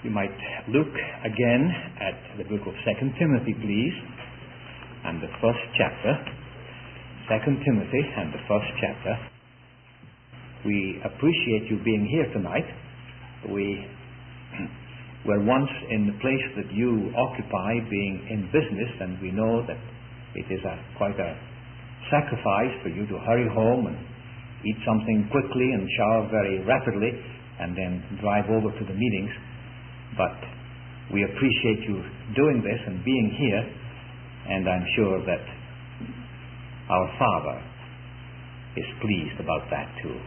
You might look again at the book of 2 Timothy, please, and the first chapter. 2 Timothy and the first chapter. We appreciate you being here tonight. We were once in the place that you occupy, being in business, and we know that it is quite a sacrifice for you to hurry home and eat something quickly and shower very rapidly and then drive over to the meetings. But we appreciate you doing this and being here, and I'm sure that our Father is pleased about that too.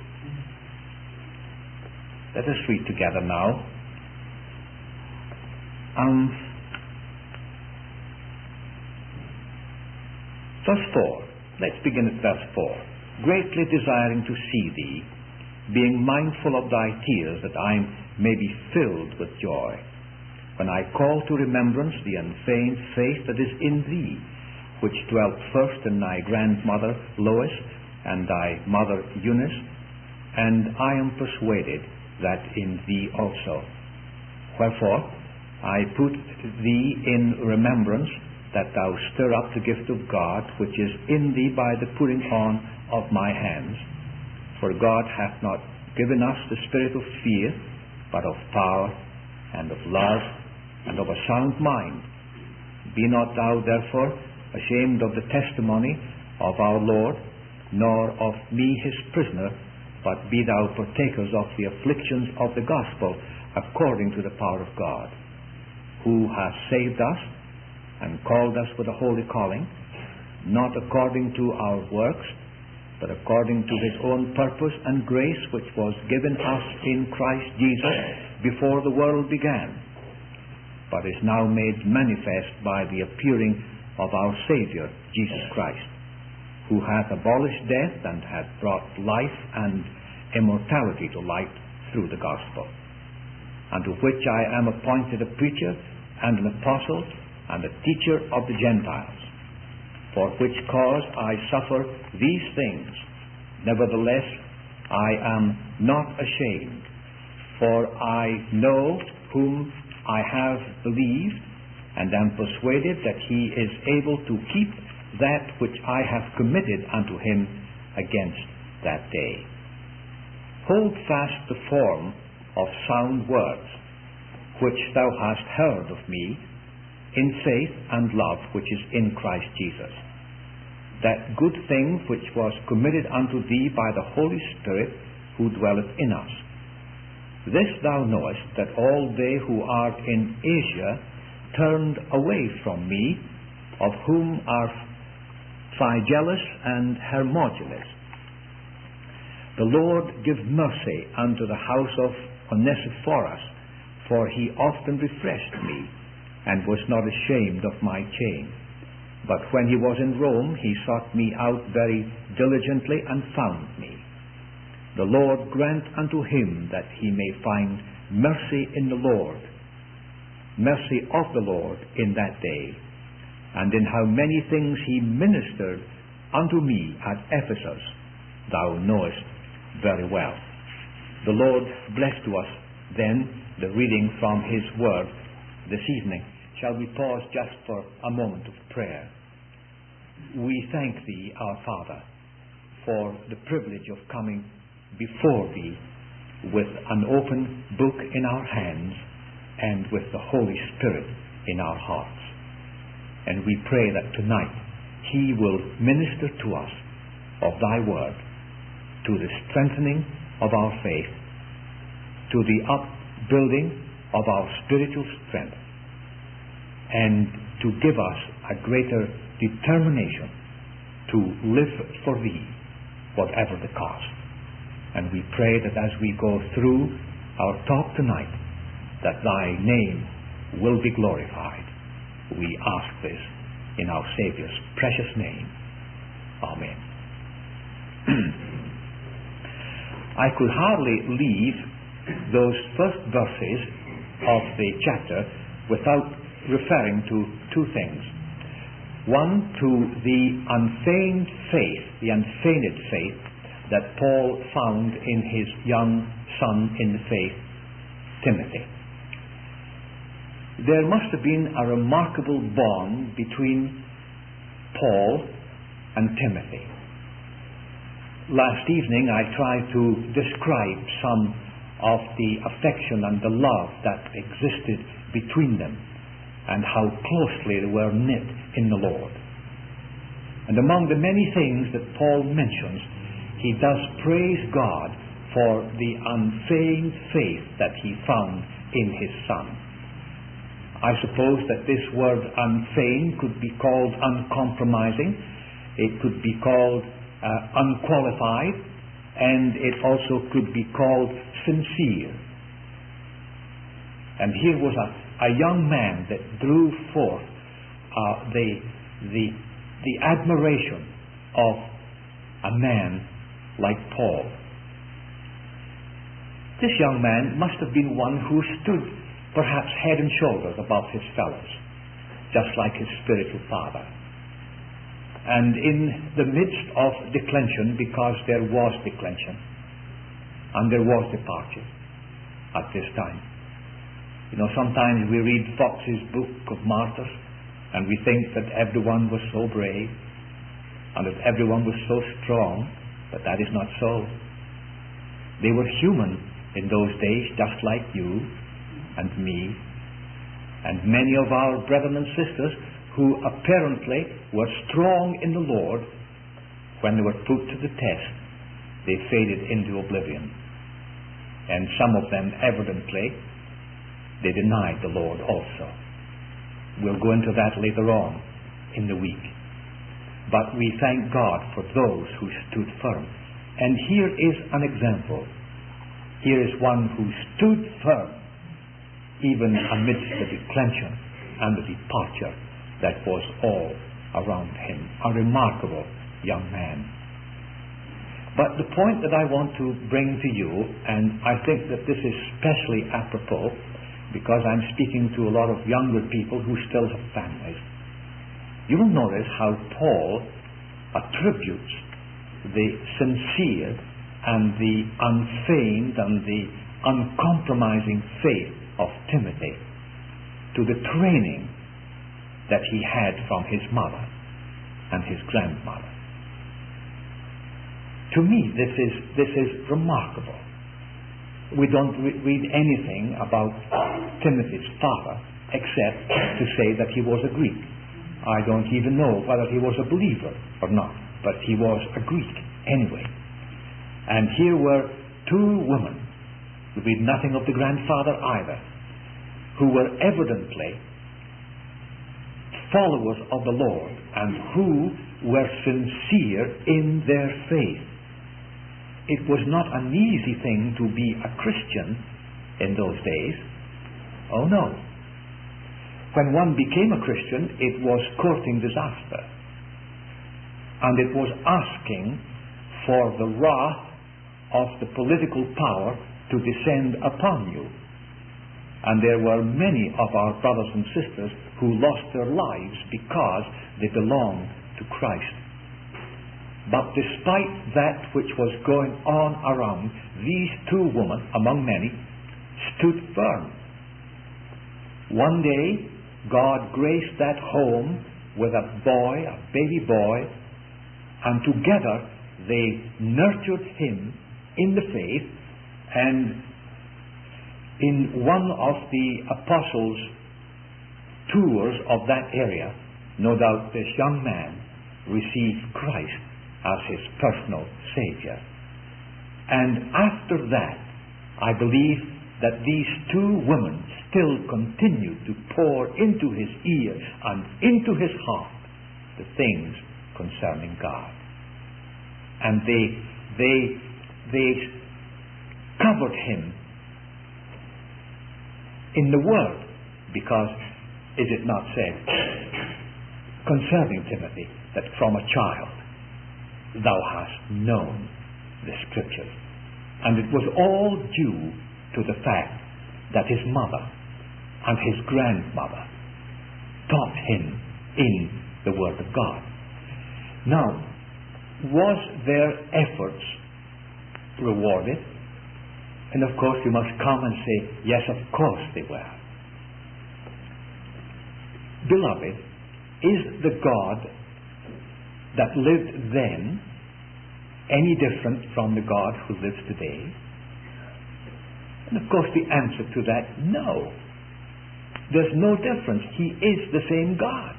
Let us read together now. Verse 4. Let's begin at verse 4. Greatly desiring to see thee, being mindful of thy tears, that I may be filled with joy, when I call to remembrance the unfeigned faith that is in thee, which dwelt first in thy grandmother Lois and thy mother Eunice, and I am persuaded that in thee also. Wherefore I put thee in remembrance, that thou stir up the gift of God which is in thee by the putting on of my hands. For God hath not given us the spirit of fear, but of power, and of love, and of a sound mind. Be not thou therefore ashamed of the testimony of our Lord, nor of me his prisoner, but be thou partakers of the afflictions of the gospel, according to the power of God, who hath saved us, and called us with a holy calling, not according to our works, but according to his own purpose and grace, which was given us in Christ Jesus before the world began, but is now made manifest by the appearing of our Saviour, Jesus Christ, who hath abolished death, and hath brought life and immortality to light through the gospel, unto which I am appointed a preacher and an apostle and a teacher of the Gentiles, for which cause I suffer these things. Nevertheless, I am not ashamed, for I know whom I have believed, and am persuaded that he is able to keep that which I have committed unto him against that day. Hold fast the form of sound words, which thou hast heard of me, in faith and love which is in Christ Jesus. That good thing which was committed unto thee by the Holy Spirit, who dwelleth in us. This thou knowest, that all they who are in Asia turned away from me, of whom are Phygellus and Hermogenes. The Lord give mercy unto the house of Onesiphorus, for he often refreshed me, and was not ashamed of my chain. But when he was in Rome, he sought me out very diligently, and found me. The Lord grant unto him that he may find mercy in the Lord, mercy of the Lord in that day, and in how many things he ministered unto me at Ephesus, thou knowest very well. The Lord bless to us then the reading from his word this evening. Shall we pause just for a moment of prayer? We thank thee, our Father, for the privilege of coming before thee with an open book in our hands and with the Holy Spirit in our hearts. And we pray that tonight he will minister to us of thy word, to the strengthening of our faith, to the upbuilding of our spiritual strength, and to give us a greater determination to live for thee, whatever the cost. And we pray that as we go through our talk tonight, that thy name will be glorified. We ask this in our Saviour's precious name. Amen. I could hardly leave those first verses of the chapter without referring to two things. One, to the unfeigned faith, the unfeigned faith that Paul found in his young son in the faith, Timothy. there must have been a remarkable bond between Paul and Timothy. Last evening I tried to describe some of the affection and the love that existed between them and how closely they were knit in the Lord. And among the many things that Paul mentions, he does praise God for the unfeigned faith that he found in his Son. I suppose that this word unfeigned could be called uncompromising, it could be called unqualified, and it also could be called sincere. And here was a young man that drew forth the admiration of a man like Paul. This young man must have been one who stood perhaps head and shoulders above his fellows, just like his spiritual father. And in the midst of declension, because there was declension and there was departure at this time. You know, sometimes we read Fox's Book of Martyrs and we think that everyone was so brave and that everyone was so strong, but that is not so. They were human in those days, just like you and me and many of our brethren and sisters who apparently were strong in the Lord. When they were put to the test, they faded into oblivion. And some of them evidently, they denied the Lord also. We'll go into that later on in the week. But we thank God for those who stood firm. And here is an example. Here is one who stood firm even amidst the declension and the departure that was all around him. A remarkable young man. But the point that I want to bring to you, and I think that this is especially apropos because I'm speaking to a lot of younger people who still have families, you will notice how Paul attributes the sincere and the unfeigned and the uncompromising faith of Timothy to the training that he had from his mother and his grandmother. To me, this is remarkable. We don't read anything about Timothy's father except to say that he was a Greek. I don't even know whether he was a believer or not, but he was a Greek anyway. And here were two women, we read nothing of the grandfather either, who were evidently followers of the Lord and who were sincere in their faith. It was not an easy thing to be a Christian in those days. Oh no. When one became a Christian, it was courting disaster. And it was asking for the wrath of the political power to descend upon you. And there were many of our brothers and sisters who lost their lives because they belonged to Christ. But despite that which was going on around, these two women, among many, stood firm. One day, God graced that home with a boy, a baby boy, and together they nurtured him in the faith, and in one of the apostles' tours of that area, no doubt this young man received Christ as his personal Savior. And after that, I believe that these two women still continued to pour into his ear and into his heart the things concerning God. And they covered him in the Word, because is it not said concerning Timothy that from a child thou hast known the Scriptures? And it was all due to the fact that his mother and his grandmother taught him in the Word of God. Now, was their efforts rewarded? And of course you must come and say, yes, of course they were. beloved, is the God that lived then any different from the God who lives today? And of course the answer to that, no. There's no difference. He is the same God.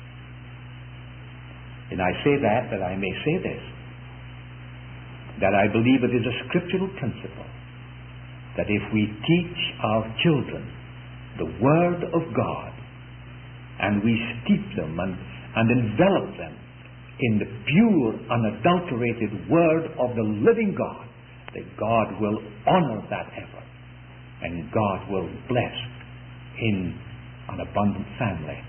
And I say that I may say this, that I believe it is a scriptural principle that if we teach our children the Word of God and we steep them and envelop them in the pure, unadulterated Word of the living God, that God will honor that effort and God will bless in an abundant family.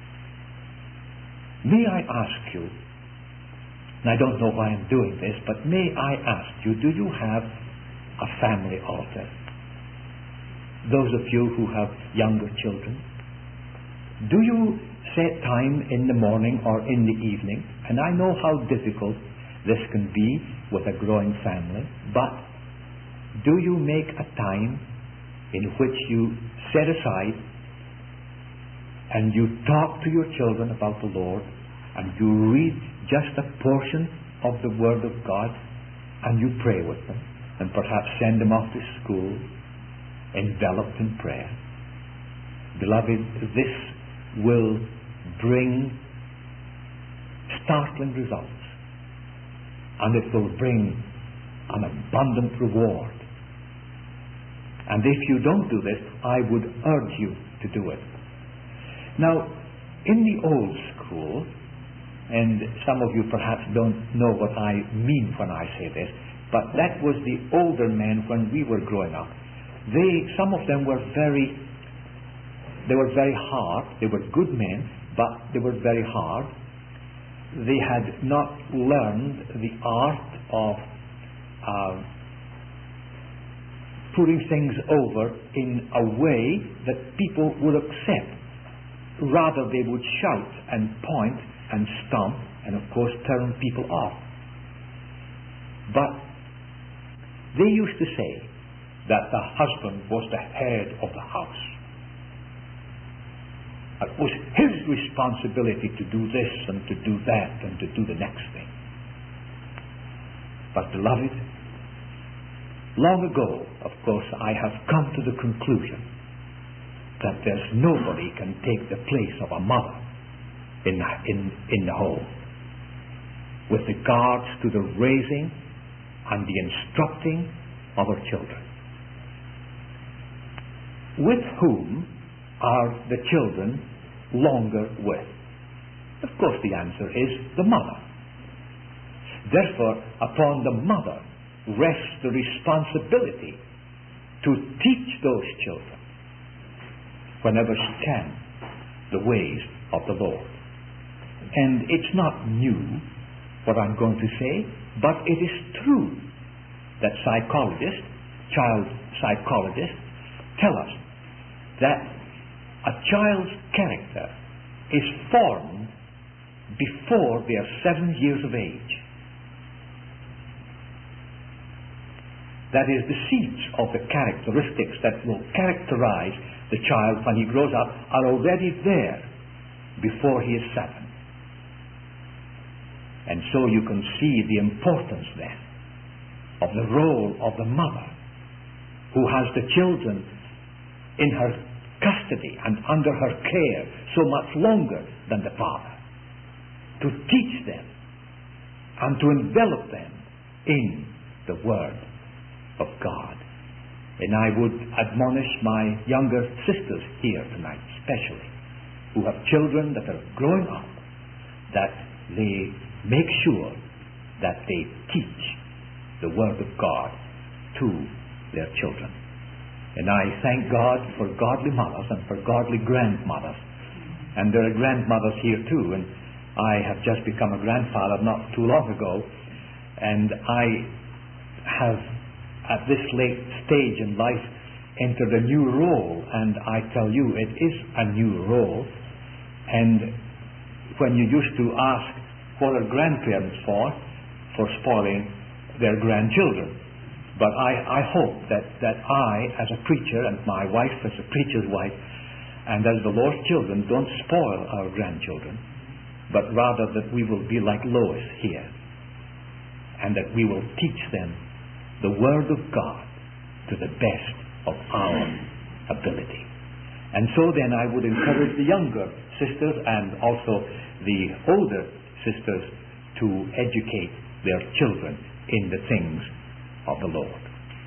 May I ask you, and I don't know why I'm doing this, but may I ask you, do you have a family altar? Those of you who have younger children, do you set time in the morning or in the evening? And I know how difficult this can be with a growing family, but do you make a time in which you set aside and you talk to your children about the Lord and you read just a portion of the Word of God and you pray with them and perhaps send them off to school enveloped in prayer? Beloved, this will bring startling results, and it will bring an abundant reward. And if you don't do this, I would urge you to do it. Now, in the old school, and some of you perhaps don't know what I mean when I say this, but that was the older men when we were growing up. Some of them were very hard. They were good men, but they were very hard. They had not learned the art of putting things over in a way that people would accept. Rather, they would shout and point and stomp and, of course, turn people off. But they used to say that the husband was the head of the house. It was his responsibility to do this and to do that and to do the next thing. But, beloved, long ago, of course, I have come to the conclusion that there's nobody can take the place of a mother in the home with regards to the raising and the instructing of her children. With whom are the children longer with? Of course, the answer is the mother. Therefore, upon the mother rests the responsibility to teach those children, whenever she can, the ways of the Lord. And it's not new, what I'm going to say, but it is true that psychologists, child psychologists, tell us that a child's character is formed before they are 7 years of age. That is, the seeds of the characteristics that will characterize the child when he grows up are already there before he is 7. And so you can see the importance then of the role of the mother who has the children in her custody and under her care so much longer than the father, to teach them and to envelop them in the Word of God. And I would admonish my younger sisters here tonight, especially, who have children that are growing up, that they make sure that they teach the Word of God to their children. And I thank God for godly mothers and for godly grandmothers. And there are grandmothers here too. And I have just become a grandfather not too long ago. And I have, at this late stage in life, entered a new role. And I tell you, it is a new role. And when you used to ask what are grandparents for spoiling their grandchildren. But I hope that I, as a preacher, and my wife as a preacher's wife, And as the Lord's children, don't spoil our grandchildren, but rather that we will be like Lois here, and that we will teach them the Word of God to the best of our ability. And so then I would encourage the younger sisters and also the older sisters to educate their children in the things of the Lord.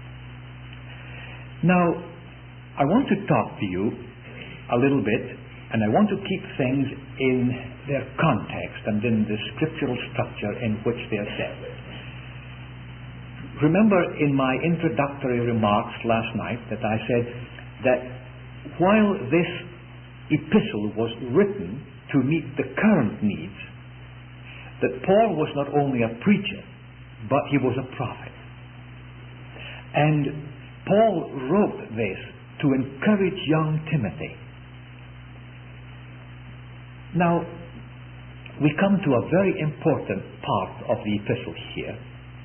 Now, I want to talk to you a little bit, and I want to keep things in their context and in the scriptural structure in which they are said. Remember in my introductory remarks last night that I said that while this epistle was written to meet the current needs, that Paul was not only a preacher, but he was a prophet. And Paul wrote this to encourage young Timothy. Now, we come to a very important part of the epistle here,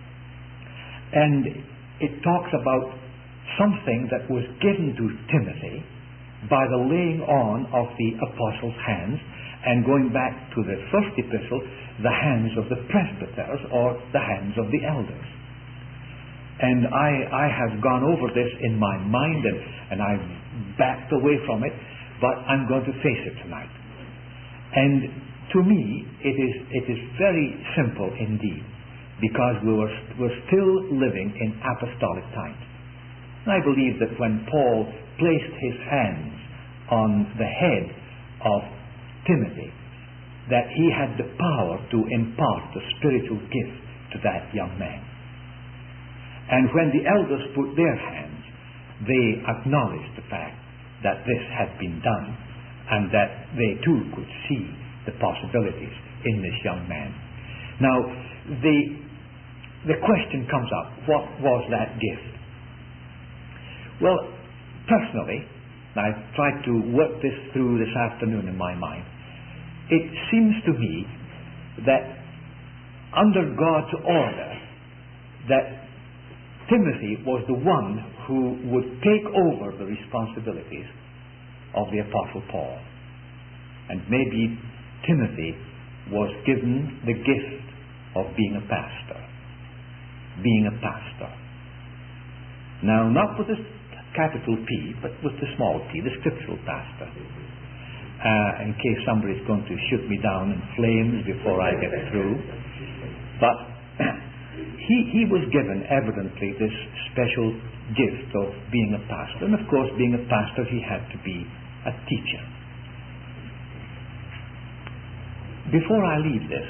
and it talks about something that was given to Timothy by the laying on of the apostles' hands, and going back to the first epistle, the hands of the presbyters or the hands of the elders. And I have gone over this in my mind, and I've backed away from it, but I'm going to face it tonight. And to me, it is very simple indeed, because we're still living in apostolic times. And I believe that when Paul placed his hands on the head of Timothy, that he had the power to impart the spiritual gift to that young man. And when the elders put their hands, they acknowledged the fact that this had been done, and that they too could see the possibilities in this young man. Now, the question comes up, what was that gift? Well, personally, I've tried to work this through this afternoon in my mind. It seems to me that under God's order, that Timothy was the one who would take over the responsibilities of the Apostle Paul. And maybe Timothy was given the gift of being a pastor. Being a pastor. Now, not with a capital P, but with the small p, the scriptural pastor. In case somebody's going to shoot me down in flames before I get through. But he was given, evidently, this special gift of being a pastor. And of course, being a pastor, he had to be a teacher. Before I leave this,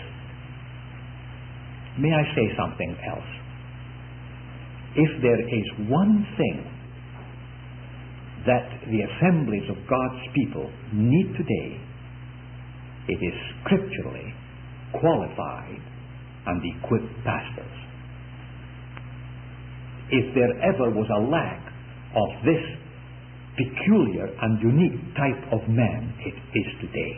may I say something else? If there is one thing that the assemblies of God's people need today, it is scripturally qualified and equipped pastors. If there ever was a lack of this peculiar and unique type of man, it is today.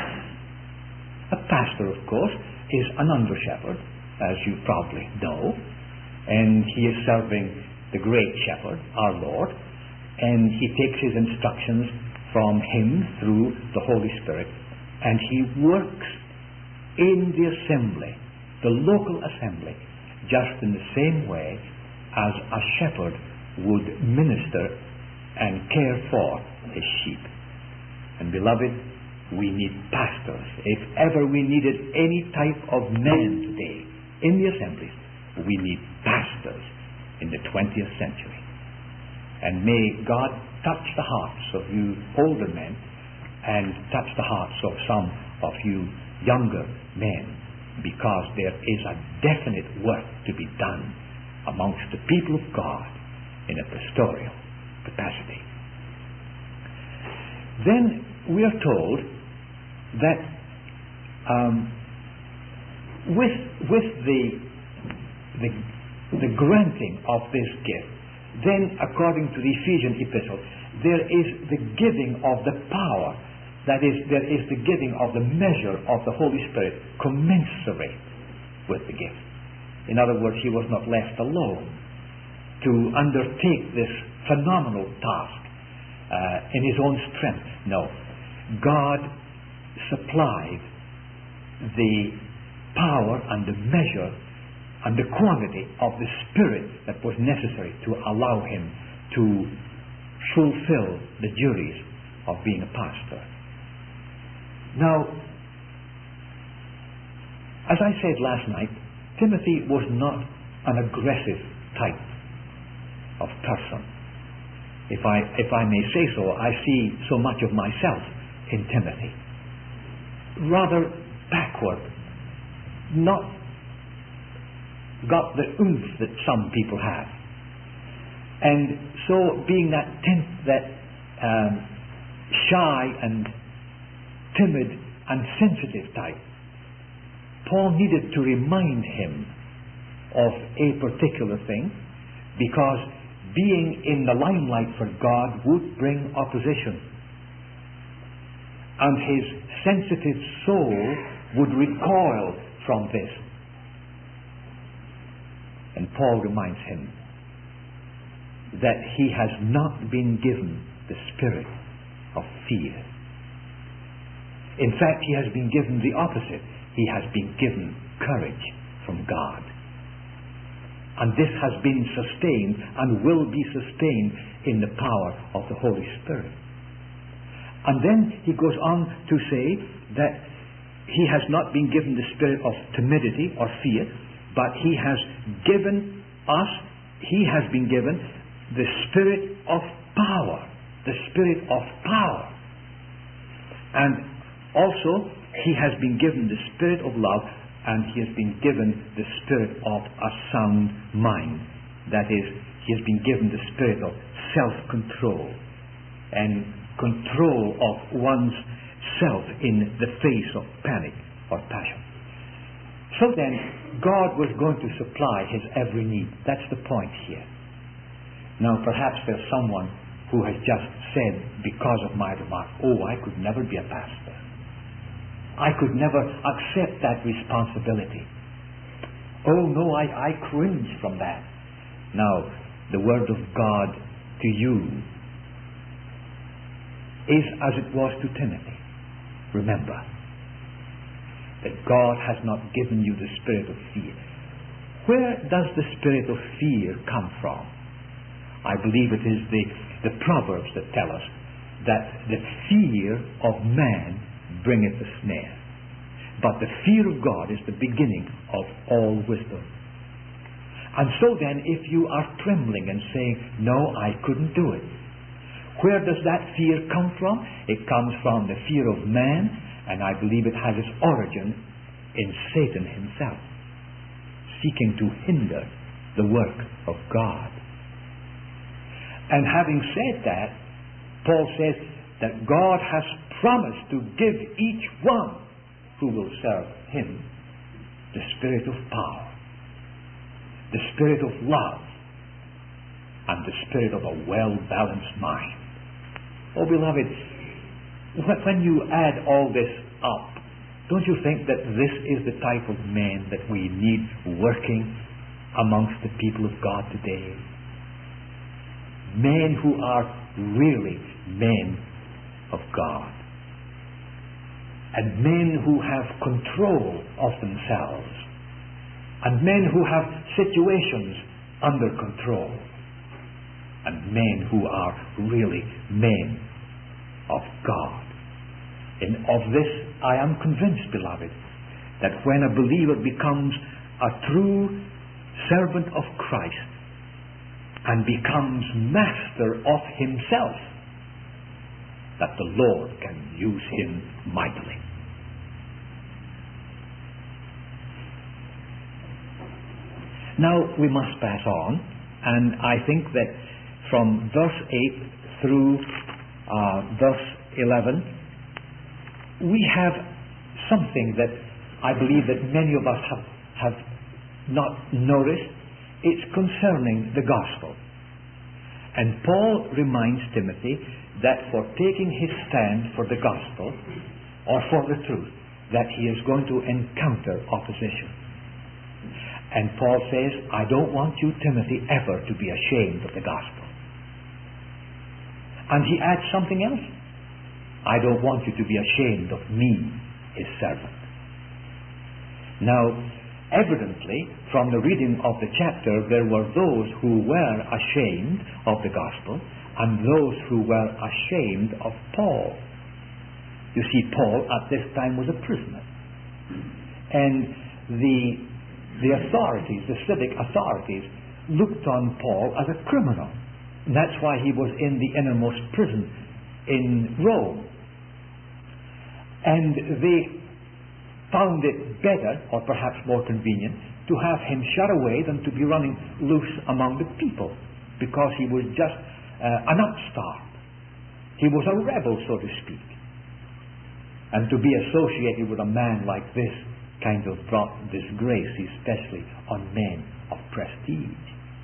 A pastor, of course, is an under-shepherd, as you probably know, and he is serving the great shepherd, our Lord, and he takes his instructions from him through the Holy Spirit, and he works in the assembly, the local assembly, just in the same way as a shepherd would minister and care for his sheep. And beloved, we need pastors. If ever we needed any type of man today in the assemblies, we need pastors in the 20th century. And may God touch the hearts of you older men and touch the hearts of some of you younger men, because there is a definite work to be done amongst the people of God in a pastoral capacity. Then we are told that with the granting of this gift, then according to the Ephesian epistle, there is the giving of the power. That is, there is the giving of the measure of the Holy Spirit commensurate with the gift. In other words, he was not left alone to undertake this phenomenal task in his own strength. No. God supplied the power and the measure and the quantity of the Spirit that was necessary to allow him to fulfill the duties of being a pastor. Now, as I said last night, Timothy was not an aggressive type of person. If I may say so, I see so much of myself in Timothy. Rather backward, not got the oomph that some people have. And so being that shy and timid and sensitive type, Paul needed to remind him of a particular thing, because being in the limelight for God would bring opposition. And his sensitive soul would recoil from this. And Paul reminds him that he has not been given the spirit of fear. In fact, he has been given the opposite. He has been given courage from God. And this has been sustained and will be sustained in the power of the Holy Spirit. And then he goes on to say that he has not been given the spirit of timidity or fear, but he has given us, he has been given the spirit of power. The spirit of power. And also, he has been given the spirit of love, and he has been given the spirit of a sound mind. That is, he has been given the spirit of self-control and control of one's self in the face of panic or passion. So then, God was going to supply his every need. That's the point here. Now, perhaps there's someone who has just said, because of my remark, oh, I could never be a pastor. I could never accept that responsibility. Oh, no, I cringe from that. Now, the word of God to you is as it was to Timothy. Remember that God has not given you the spirit of fear. Where does the spirit of fear come from? I believe it is the Proverbs that tell us that the fear of man bringeth a snare, but the fear of God is the beginning of all wisdom. And so then, if you are trembling and saying, no, I couldn't do it, where does that fear come from? It comes from the fear of man, and I believe it has its origin in Satan himself, seeking to hinder the work of God. And having said that, Paul says that God has promised to give each one who will serve him the spirit of power, the spirit of love, and the spirit of a well-balanced mind. Oh, beloved, when you add all this up, don't you think that this is the type of men that we need working amongst the people of God today? Men who are really men of God. And men who have control of themselves. And men who have situations under control. And men who are really men of God. And of this I am convinced, beloved, that when a believer becomes a true servant of Christ and becomes master of himself, that the Lord can use him mightily. Now we must pass on, and I think that from verse 8 through verse 11, we have something that I believe that many of us have not noticed. It's concerning the gospel. And Paul reminds Timothy that for taking his stand for the gospel or for the truth, that he is going to encounter opposition. And Paul says, I don't want you, Timothy, ever to be ashamed of the gospel. And he adds something else. I don't want you to be ashamed of me, his servant. Now, evidently, from the reading of the chapter, there were those who were ashamed of the gospel and those who were ashamed of Paul. You see, Paul at this time was a prisoner. And the authorities, the civic authorities, looked on Paul as a criminal. And that's why he was in the innermost prison in Rome. And they found it better, or perhaps more convenient, to have him shut away than to be running loose among the people, because he was just an upstart. He was a rebel, so to speak. And to be associated with a man like this kind of brought disgrace, especially on men of prestige.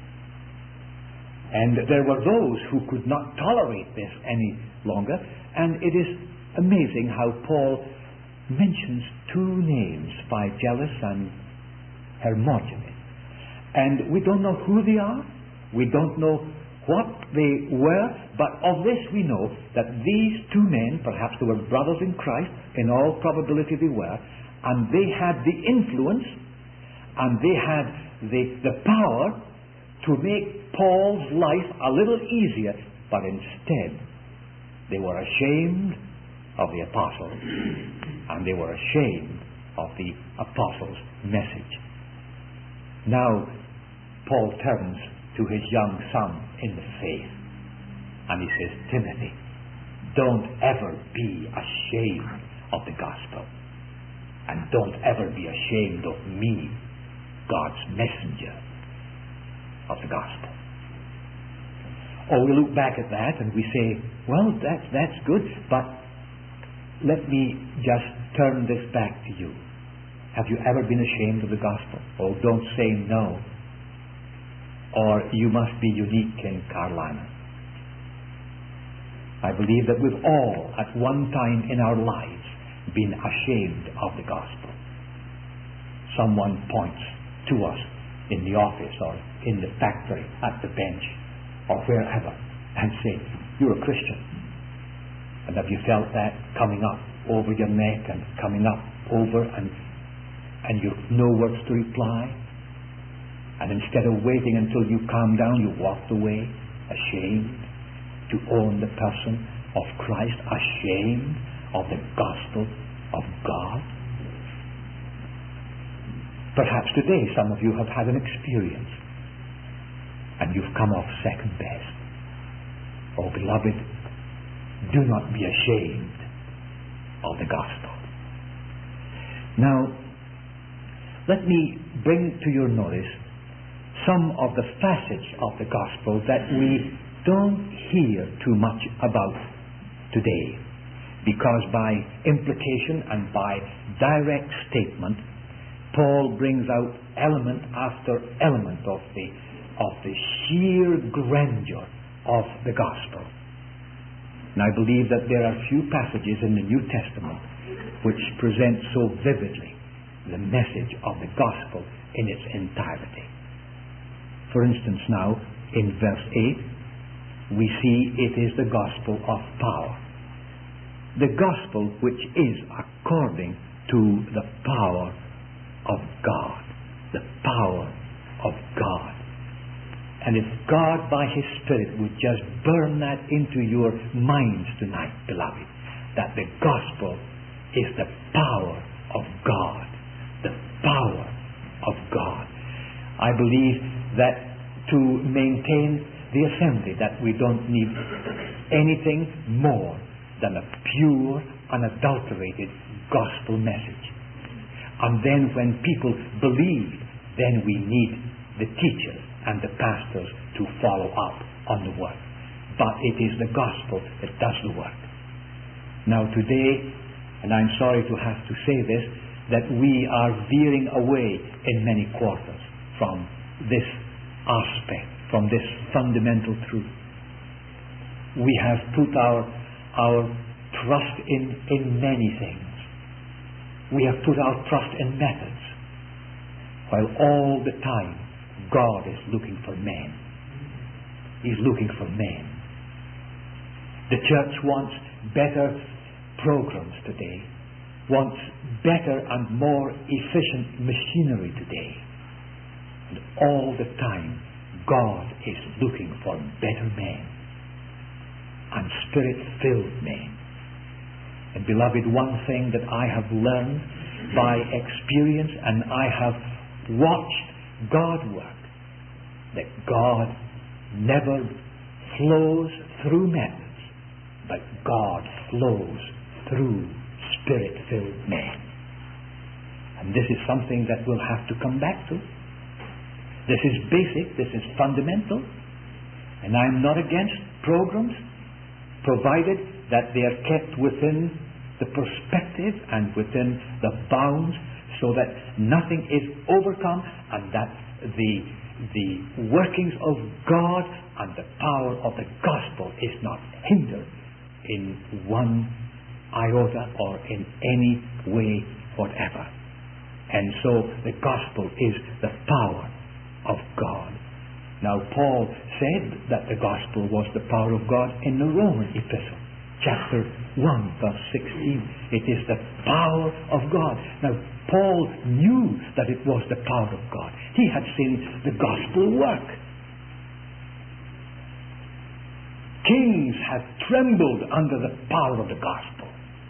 And there were those who could not tolerate this any longer, and it is amazing how Paul mentions two names, Phygellus and Hermogenes. And we don't know who they are, we don't know what they were, but of this we know that these two men, perhaps they were brothers in Christ, in all probability they were, and they had the influence and they had the power to make Paul's life a little easier, but instead they were ashamed of the apostles, and they were ashamed of the apostles' message. Now Paul turns to his young son in the faith, and he says, Timothy, don't ever be ashamed of the gospel, and don't ever be ashamed of me, God's messenger of the gospel. Oh, we look back at that and we say, well, that's good, but let me just turn this back to you. Have you ever been ashamed of the gospel? Oh, don't say no, or you must be unique in Carolina. I believe that we've all, at one time in our lives, been ashamed of the gospel. Someone points to us in the office or in the factory, at the bench, or wherever, and say, you're a Christian. And have you felt that coming up over your neck and coming up over, and you have no words to reply? And instead of waiting until you calm down, you walked away, ashamed to own the person of Christ, ashamed of the gospel of God. Perhaps today some of you have had an experience and you've come off second best. Oh, beloved, do not be ashamed of the gospel. Now, let me bring to your notice some of the facets of the gospel that we don't hear too much about today, because by implication and by direct statement, Paul brings out element after element of the sheer grandeur of the gospel. And I believe that there are few passages in the New Testament which present so vividly the message of the gospel in its entirety. For instance, now, in verse 8, we see it is the gospel of power. The gospel which is according to the power of God. The power of God. And if God by His Spirit would just burn that into your minds tonight, beloved, that the gospel is the power of God. The power of God. I believe that to maintain the assembly, that we don't need anything more than a pure, unadulterated gospel message. And then when people believe, then we need the teachers and the pastors to follow up on the work. But it is the gospel that does the work. Now today, and I'm sorry to have to say this, that we are veering away in many quarters from this aspect, from this fundamental truth. We have put our trust in many things. We have put our trust in methods, while all the time God is looking for men. He's looking for men. The church wants better programs today, wants better and more efficient machinery today. And all the time, God is looking for better men and Spirit-filled men. And beloved, one thing that I have learned by experience, and I have watched God work, that God never flows through methods, but God flows through Spirit-filled men. And this is something that we'll have to come back to. This is basic, this is fundamental, and I'm not against programs, provided that they are kept within the perspective and within the bounds, so that nothing is overcome, and that the workings of God and the power of the gospel is not hindered in one iota or in any way whatever. And so the gospel is the power of God. Now, Paul said that the gospel was the power of God in the Roman epistle, chapter 1, verse 16. It is the power of God. Now, Paul knew that it was the power of God. He had seen the gospel work. Kings had trembled under the power of the gospel.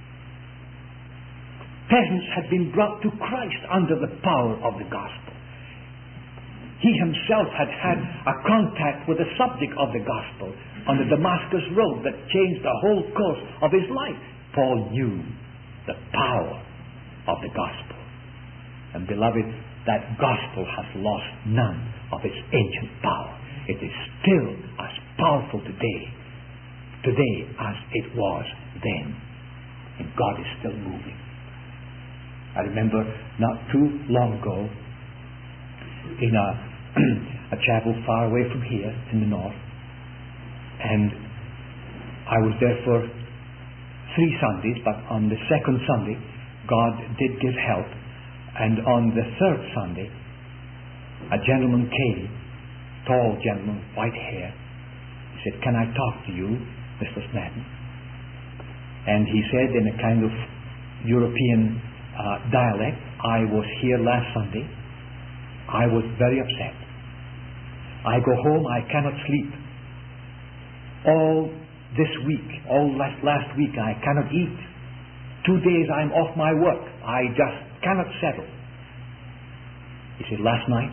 Peasants had been brought to Christ under the power of the gospel. He himself had had a contact with the subject of the gospel on the Damascus road that changed the whole course of his life. Paul knew the power of the gospel. And beloved, that gospel has lost none of its ancient power. It is still as powerful today as it was then. And God is still moving. I remember not too long ago, in a chapel far away from here in the north, and I was there for 3 Sundays, but on the second Sunday God did give help, and on the third Sunday a gentleman came, tall gentleman, white hair. He said, "Can I talk to you, Mr. Snedden?" And he said in a kind of European dialect, "I was here last Sunday. I was very upset. I go home, I cannot sleep. All this week, all last week, I cannot eat. 2 days I'm off my work. I just cannot settle." He said, "Last night,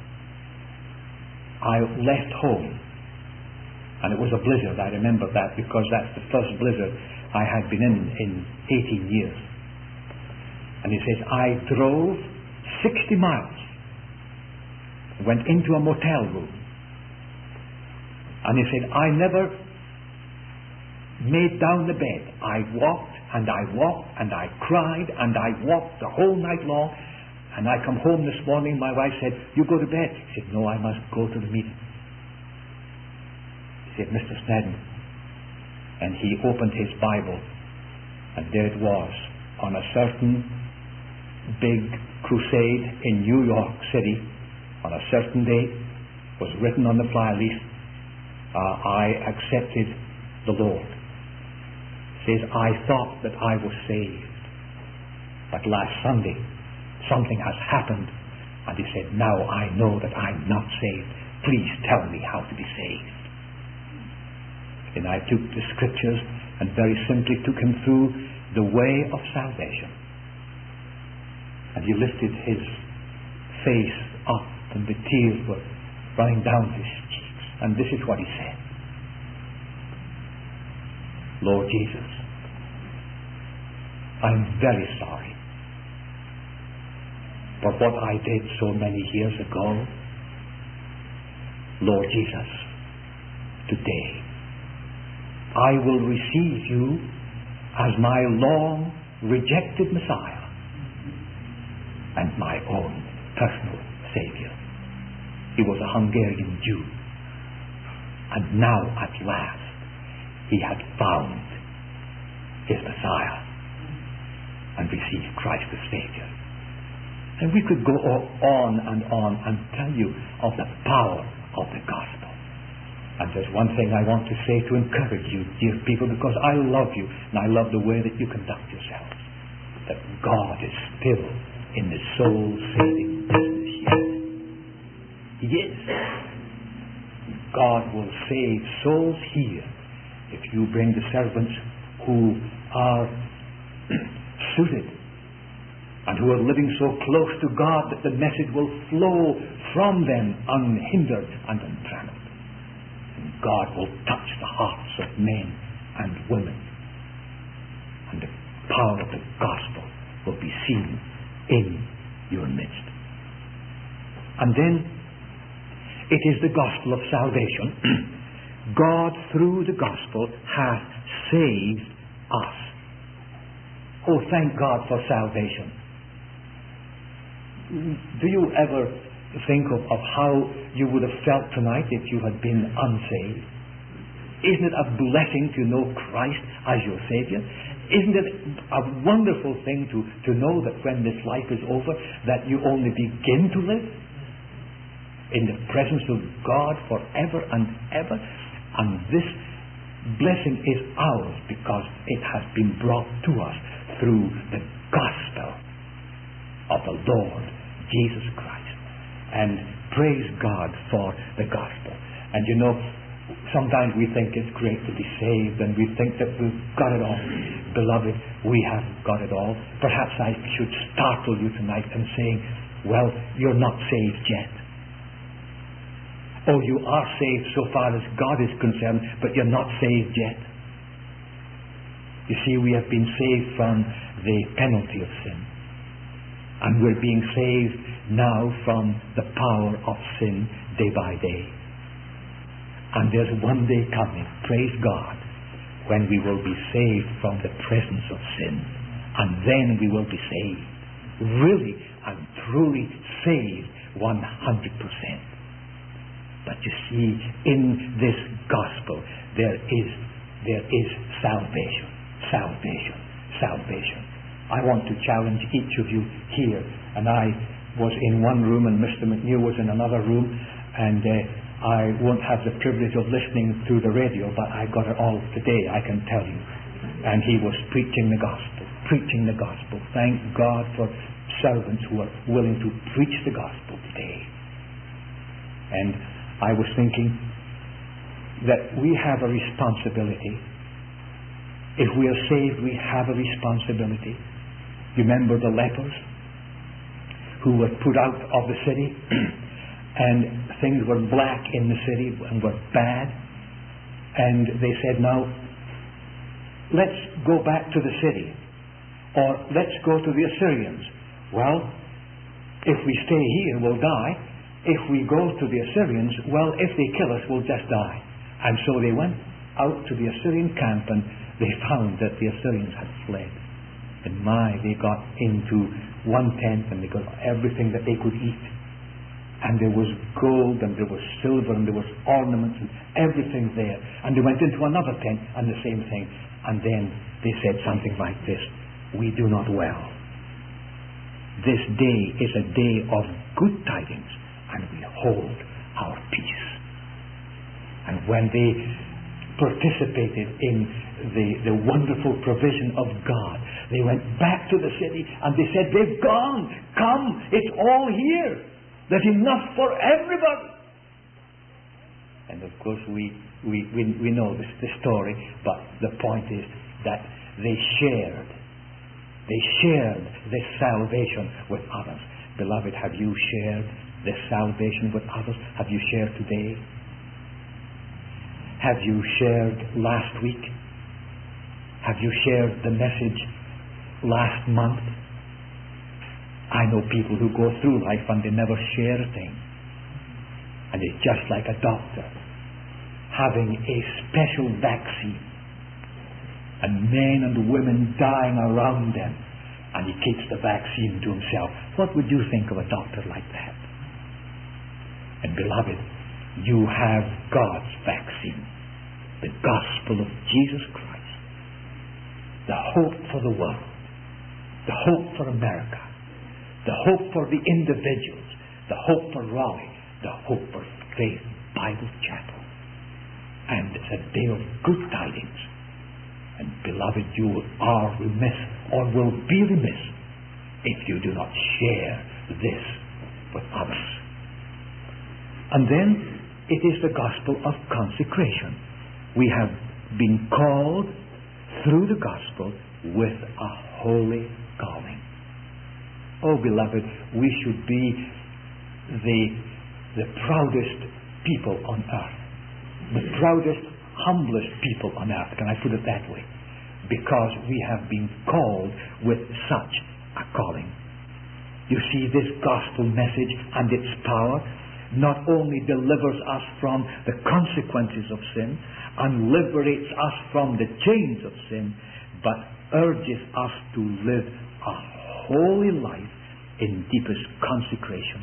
I left home, and it was a blizzard." I remember that because that's the first blizzard I had been in 18 years. And he says, "I drove 60 miles, went into a motel room." And he said, "I never made down the bed. I walked and I walked and I cried and I walked the whole night long. And I come home this morning, my wife said, 'You go to bed.' He said, 'No, I must go to the meeting.' He said, 'Mr. Snedden,' and he opened his Bible, and there it was, on a certain big crusade in New York City, on a certain date, was written on the flyleaf, 'I accepted the Lord.' He says, 'I thought that I was saved, but last Sunday something has happened.' And he said, 'Now I know that I'm not saved. Please tell me how to be saved.' And I took the scriptures and very simply took him through the way of salvation. And he lifted his face up, and the tears were running down his cheeks. And this is what he said: 'Lord Jesus, I'm very sorry for what I did so many years ago. Lord Jesus, today I will receive you as my long rejected Messiah and my own personal Savior.' He was a Hungarian Jew, and now at last he had found his Messiah and received Christ as Savior. And we could go on and tell you of the power of the gospel. And there's one thing I want to say to encourage you, dear people, because I love you, and I love the way that you conduct yourselves, that God is still in the soul-saving business yet. He is. God will save souls here if you bring the servants who are suited and who are living so close to God that the message will flow from them unhindered and untrammeled. And God will touch the hearts of men and women, and the power of the gospel will be seen in your midst. And then it is the gospel of salvation. God, through the gospel, hath saved us. Oh, thank God for salvation. Do you ever think of how you would have felt tonight if you had been unsaved? Isn't it a blessing to know Christ as your Savior? Isn't it a wonderful thing to know that when this life is over, that you only begin to live in the presence of God forever and ever? And this blessing is ours because it has been brought to us through the gospel of the Lord Jesus Christ. And praise God for the gospel. And you know, sometimes we think it's great to be saved, and we think that we've got it all. Beloved, we haven't got it all. Perhaps I should startle you tonight in saying, well, you're not saved yet. Oh, you are saved so far as God is concerned, but you're not saved yet. You see, we have been saved from the penalty of sin. And we're being saved now from the power of sin day by day. And there's one day coming, praise God, when we will be saved from the presence of sin. And then we will be saved. Really and truly saved 100%. But you see, in this gospel, there is salvation. Salvation. Salvation. I want to challenge each of you here. And I was in one room and Mr. McNeil was in another room, and I won't have the privilege of listening through the radio, but I got it all today, I can tell you. And he was preaching the gospel. Preaching the gospel. Thank God for servants who are willing to preach the gospel today. And I was thinking that we have a responsibility. If we are saved, we have a responsibility. You remember the lepers who were put out of the city and things were black in the city and were bad, and they said, now let's go back to the city, or let's go to the Assyrians. Well, if we stay here we'll die. If we go to the Assyrians, well, if they kill us we'll just die. And so they went out to the Assyrian camp, and they found that the Assyrians had fled. And they got into one tent and they got everything that they could eat. And there was gold and there was silver and there was ornaments and everything there. And they went into another tent and the same thing. And then they said something like this: we do not well. This day is a day of good tidings, and we hold our peace. And when they participated in the wonderful provision of God, they went back to the city and they said, they've gone. Come, it's all here. There's enough for everybody. And of course we know the story, but the point is that they shared this salvation with others. Beloved, have you shared this salvation with others? Have you shared today? Have you shared last week? Have you shared the message last month? I know people who go through life and they never share a thing. And it's just like a doctor having a special vaccine, and men and women dying around them, and he keeps the vaccine to himself. What would you think of a doctor like that? And beloved, you have God's vaccine, the gospel of Jesus Christ, the hope for the world, the hope for America, the hope for the individuals, the hope for Raleigh, the hope for Faith Bible Chapel. And it's a day of good tidings. And beloved, you are remiss, or will be remiss, if you do not share this with others. And then it is the gospel of consecration. We have been called through the gospel with a holy calling. Oh, beloved, we should be the proudest people on earth. The proudest, humblest people on earth. Can I put it that way? Because we have been called with such a calling. You see, this gospel message and its power not only delivers us from the consequences of sin and liberates us from the chains of sin, but urges us to live a holy life in deepest consecration.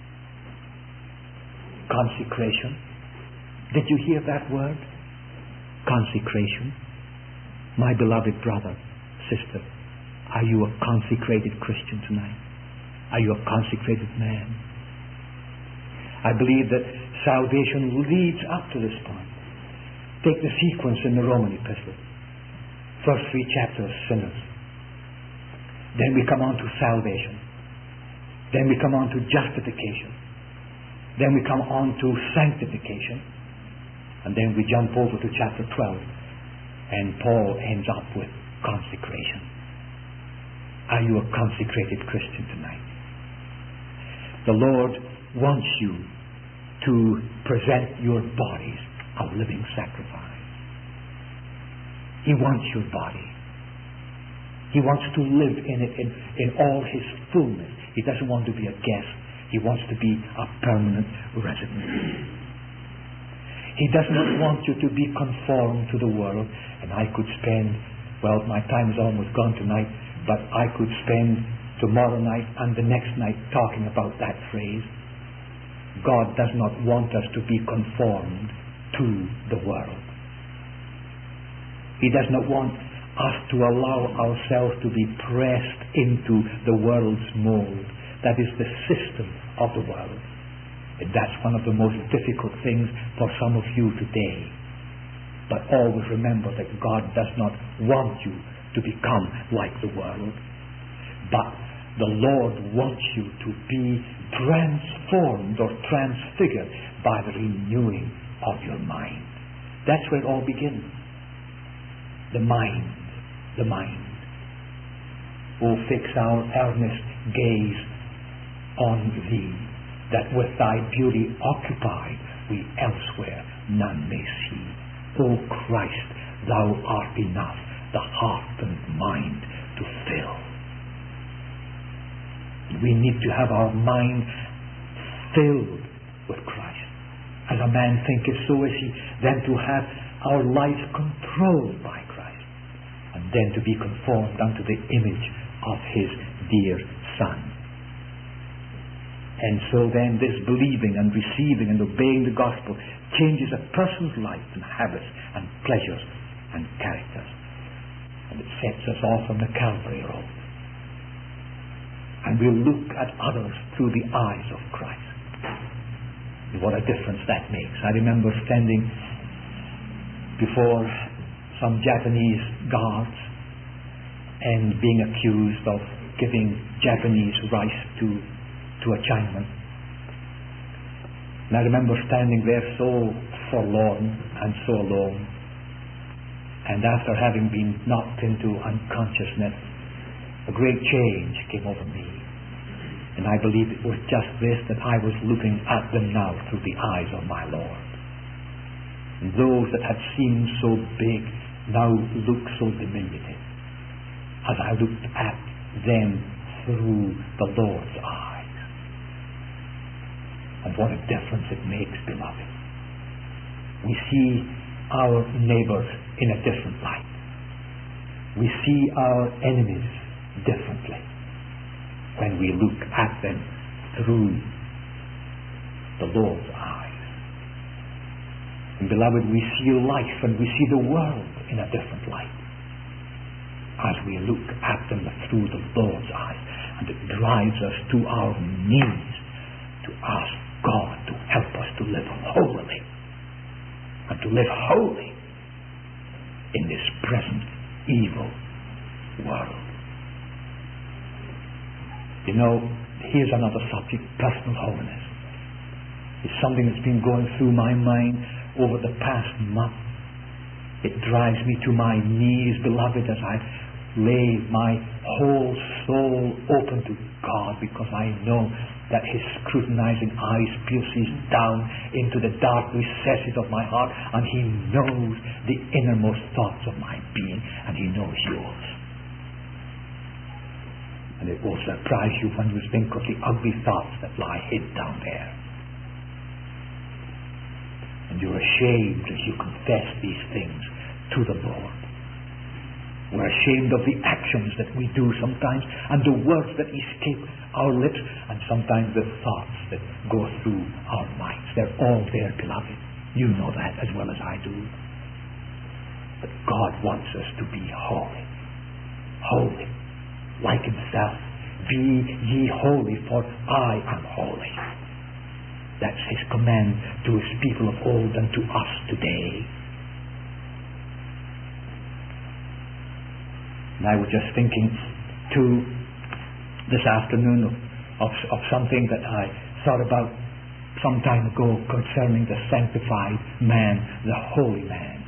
Consecration. Did you hear that word? Consecration. My beloved brother, sister, are you a consecrated Christian tonight? Are you a consecrated man? I believe that salvation leads up to this point. Take the sequence in the Roman epistle. First 3 chapters, sinners. Then we come on to salvation. Then we come on to justification. Then we come on to sanctification. And then we jump over to chapter 12. And Paul ends up with consecration. Are you a consecrated Christian tonight? The Lord wants you to present your bodies a living sacrifice. He wants your body. He wants to live in it in all His fullness. He doesn't want to be a guest. He wants to be a permanent resident. He does not want you to be conformed to the world. And I could spend, well, my time is almost gone tonight, but I could spend tomorrow night and the next night talking about that phrase. God does not want us to be conformed to the world. He does not want us to allow ourselves to be pressed into the world's mold. That is the system of the world. And that's one of the most difficult things for some of you today. But always remember that God does not want you to become like the world. But the Lord wants you to be transformed or transfigured by the renewing of your mind. That's where it all begins. The mind. The mind. Oh, fix our earnest gaze on Thee, that with Thy beauty occupied we elsewhere none may see. O Christ, Thou art enough the heart and mind to fill. We need to have our mind filled with Christ. As a man thinketh, so is he. Then to have our lives controlled by Christ. And then to be conformed unto the image of His dear Son. And so then this believing and receiving and obeying the gospel changes a person's life and habits and pleasures and characters. And it sets us off on the Calvary road. And we'll look at others through the eyes of Christ. And what a difference that makes. I remember standing before some Japanese guards and being accused of giving Japanese rice to a Chinaman. And I remember standing there so forlorn and so alone. And after having been knocked into unconsciousness, a great change came over me. And I believe it was just this, that I was looking at them now through the eyes of my Lord. And those that had seemed so big now look so diminutive, as I looked at them through the Lord's eyes. And what a difference it makes, beloved. We see our neighbors in a different light. We see our enemies differently when we look at them through the Lord's eyes. And beloved, we see life and we see the world in a different light as we look at them through the Lord's eyes. And it drives us to our knees to ask God to help us to live holily and and to live holy in this present evil world. You know, here's another subject, personal holiness. It's something that's been going through my mind over the past month. It drives me to my knees, beloved, as I lay my whole soul open to God, because I know that His scrutinizing eyes pierces down into the dark recesses of my heart, and He knows the innermost thoughts of my being, and He knows yours. And it will surprise you when you think of the ugly thoughts that lie hid down there. And you're ashamed as you confess these things to the Lord. We're ashamed of the actions that we do sometimes, and the words that escape our lips, and sometimes the thoughts that go through our minds. They're all there, beloved. You know that as well as I do. But God wants us to be holy. Holy. Like Himself. Be ye holy, for I am holy. That's His command to His people of old and to us today. And I was just thinking too this afternoon of something that I thought about some time ago concerning the sanctified man, the holy man.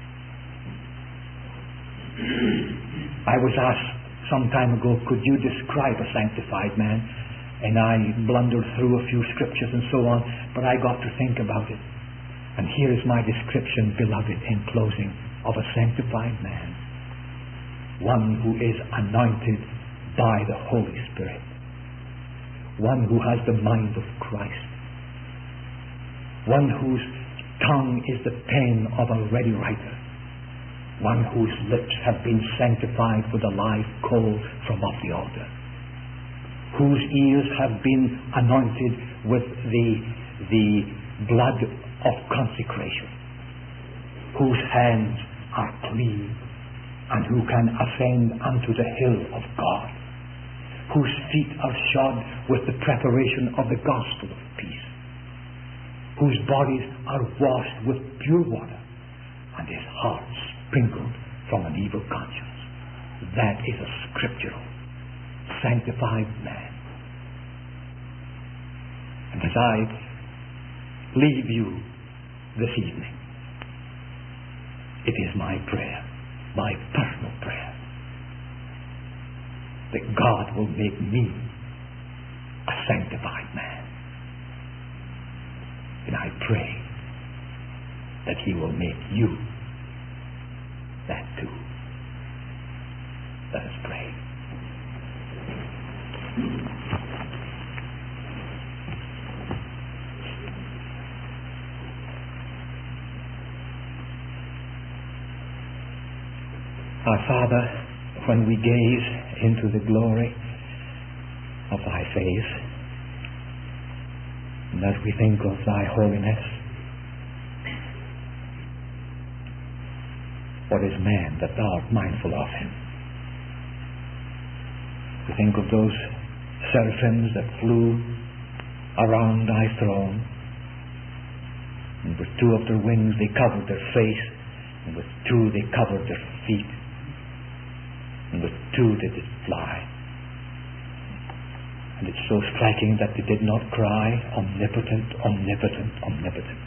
I was asked some time ago, could you describe a sanctified man? And I blundered through a few scriptures and so on, but I got to think about it. And here is my description, beloved, in closing, of a sanctified man. One who is anointed by the Holy Spirit. One who has the mind of Christ. One whose tongue is the pen of a ready writer. One whose lips have been sanctified with the live coal from off the altar. Whose ears have been anointed with the blood of consecration. Whose hands are clean, and who can ascend unto the hill of God, whose feet are shod with the preparation of the gospel of peace, whose bodies are washed with pure water, and his heart sprinkled from an evil conscience. That is a scriptural, sanctified man. And as I leave you this evening, it is my prayer, my personal prayer, that God will make me a sanctified man. And I pray that He will make you that too. Let us pray. Our Father, when we gaze into the glory of Thy face, and as we think of Thy holiness, what is man that Thou art mindful of him? We think of those seraphims that flew around Thy throne, and with two of their wings they covered their face, and with two they covered their feet, and with two they did fly. And it's so striking that they did not cry, omnipotent, omnipotent, omnipotent.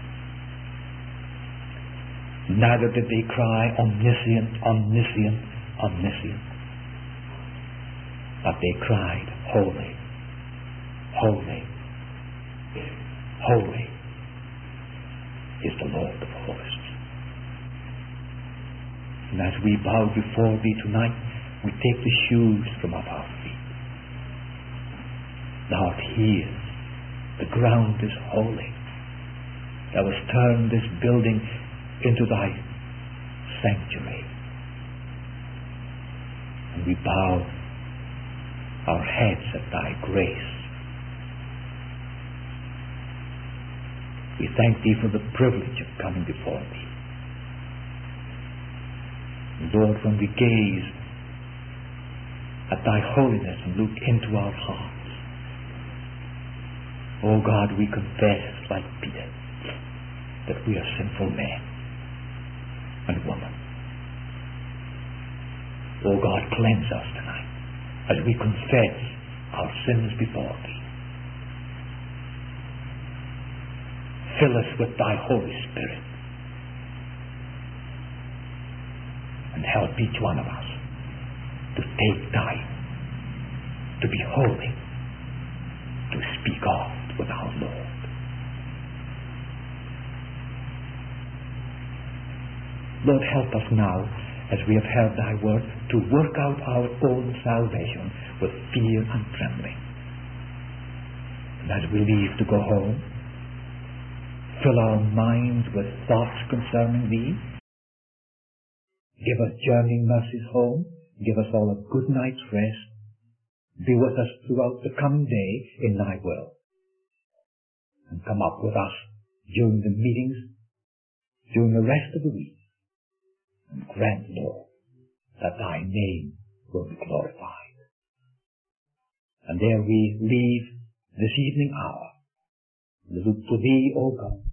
Neither did they cry, omniscient, omniscient, omniscient. But they cried, holy, holy, holy is the Lord of hosts. And as we bow before Thee tonight, we take the shoes from off our feet. Thou art here. The ground is holy. Thou hast turned this building into Thy sanctuary. And we bow our heads at Thy grace. We thank Thee for the privilege of coming before Thee. And Lord, when we gaze at Thy holiness and look into our hearts, oh God, we confess like Peter that we are sinful men. and woman. O God, cleanse us tonight as we confess our sins before Thee. Fill us with Thy Holy Spirit and help each one of us to take time to be holy, to speak oft with our Lord. Lord, help us now, as we have heard Thy word, to work out our own salvation with fear and trembling. And as we leave to go home, fill our minds with thoughts concerning Thee. Give us journeying mercies home. Give us all a good night's rest. Be with us throughout the coming day in Thy will. And come up with us during the meetings, during the rest of the week. And grant, Lord, that Thy name will be glorified. And there we leave this evening hour. Look to Thee, O God,